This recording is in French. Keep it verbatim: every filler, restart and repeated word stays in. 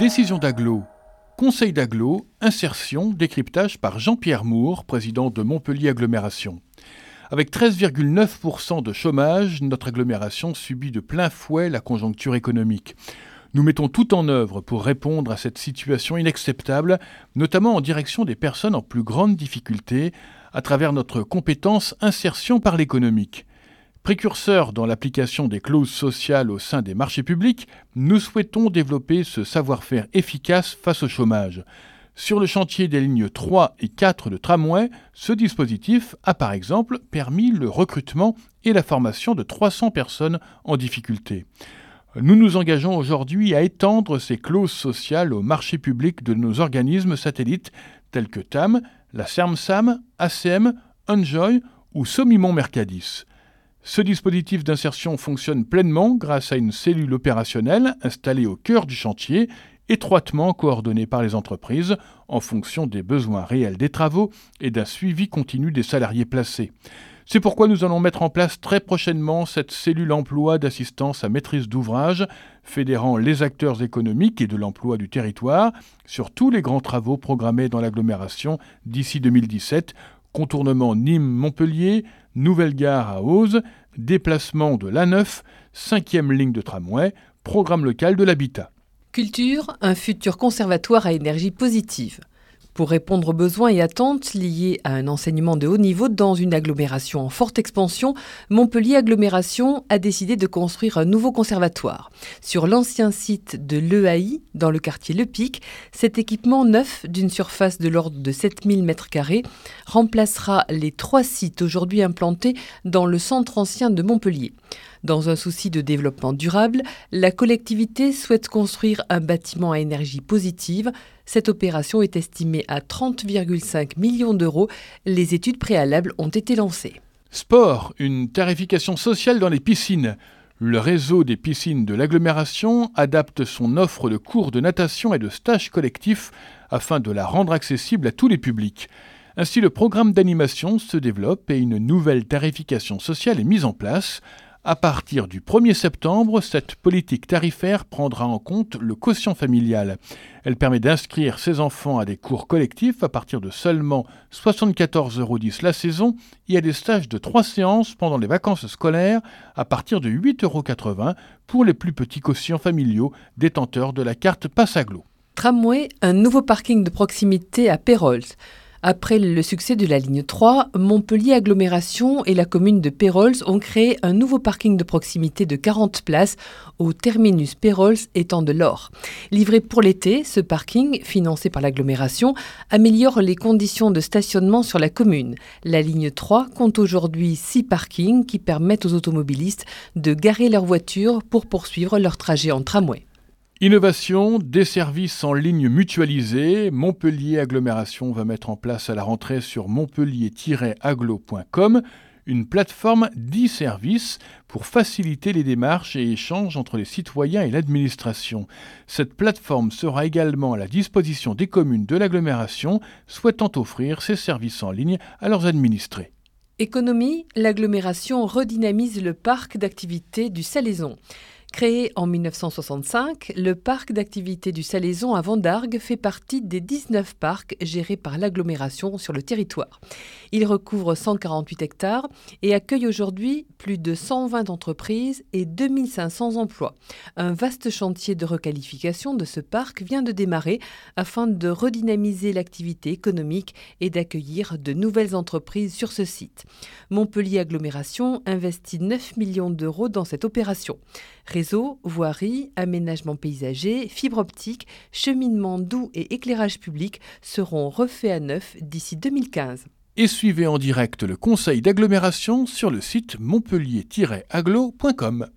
Précision d'agglo, conseil d'agglo, insertion, décryptage par Jean-Pierre Moore, président de Montpellier Agglomération. Avec treize virgule neuf pour cent de chômage, notre agglomération subit de plein fouet la conjoncture économique. Nous mettons tout en œuvre pour répondre à cette situation inacceptable, notamment en direction des personnes en plus grande difficulté, à travers notre compétence insertion par l'économique. Précurseurs dans l'application des clauses sociales au sein des marchés publics, nous souhaitons développer ce savoir-faire efficace face au chômage. Sur le chantier des lignes trois et quatre de tramway, ce dispositif a par exemple permis le recrutement et la formation de trois cents personnes en difficulté. Nous nous engageons aujourd'hui à étendre ces clauses sociales aux marchés publics de nos organismes satellites tels que T A M, la CERMSAM, A C M, Enjoy ou Somimont Mercadis. Ce dispositif d'insertion fonctionne pleinement grâce à une cellule opérationnelle installée au cœur du chantier, étroitement coordonnée par les entreprises en fonction des besoins réels des travaux et d'un suivi continu des salariés placés. C'est pourquoi nous allons mettre en place très prochainement cette cellule emploi d'assistance à maîtrise d'ouvrage, fédérant les acteurs économiques et de l'emploi du territoire sur tous les grands travaux programmés dans l'agglomération d'ici deux mille dix-sept, contournement Nîmes-Montpellier, nouvelle gare à Eauze, déplacement de l'A neuf, cinquième ligne de tramway, programme local de l'habitat. Culture, un futur conservatoire à énergie positive. Pour répondre aux besoins et attentes liés à un enseignement de haut niveau dans une agglomération en forte expansion, Montpellier Agglomération a décidé de construire un nouveau conservatoire. Sur l'ancien site de l'E A I, dans le quartier Le Pic, cet équipement neuf, d'une surface de l'ordre de sept mille mètres carrés, remplacera les trois sites aujourd'hui implantés dans le centre ancien de Montpellier. Dans un souci de développement durable, la collectivité souhaite construire un bâtiment à énergie positive. Cette opération est estimée à trente virgule cinq millions d'euros. Les études préalables ont été lancées. Sport, une tarification sociale dans les piscines. Le réseau des piscines de l'agglomération adapte son offre de cours de natation et de stages collectifs afin de la rendre accessible à tous les publics. Ainsi, le programme d'animation se développe et une nouvelle tarification sociale est mise en place. À partir du premier septembre, cette politique tarifaire prendra en compte le quotient familial. Elle permet d'inscrire ses enfants à des cours collectifs à partir de seulement soixante-quatorze euros dix la saison et à des stages de trois séances pendant les vacances scolaires à partir de huit euros quatre-vingts pour les plus petits quotients familiaux détenteurs de la carte Passagglo. Tramway, un nouveau parking de proximité à Pérols. Après le succès de la ligne trois, Montpellier Agglomération et la commune de Pérols ont créé un nouveau parking de proximité de quarante places au terminus Pérols étang de l'Or. Livré pour l'été, ce parking, financé par l'agglomération, améliore les conditions de stationnement sur la commune. La ligne trois compte aujourd'hui six parkings qui permettent aux automobilistes de garer leur voiture pour poursuivre leur trajet en tramway. Innovation, des services en ligne mutualisés. Montpellier Agglomération va mettre en place à la rentrée sur montpellier tiret agglo point com une plateforme d'e-services pour faciliter les démarches et échanges entre les citoyens et l'administration. Cette plateforme sera également à la disposition des communes de l'agglomération souhaitant offrir ces services en ligne à leurs administrés. Économie, l'agglomération redynamise le parc d'activités du Salaison. Créé en dix-neuf cent soixante-cinq, le parc d'activités du Salaison à Vendargues fait partie des dix-neuf parcs gérés par l'agglomération sur le territoire. Il recouvre cent quarante-huit hectares et accueille aujourd'hui plus de cent vingt entreprises et deux mille cinq cents emplois. Un vaste chantier de requalification de ce parc vient de démarrer afin de redynamiser l'activité économique et d'accueillir de nouvelles entreprises sur ce site. Montpellier Agglomération investit neuf millions d'euros dans cette opération. Réseau, voirie, aménagement paysager, fibre optique, cheminement doux et éclairage public seront refaits à neuf d'ici deux mille quinze. Et suivez en direct le conseil d'agglomération sur le site montpellier tiret agglo point com.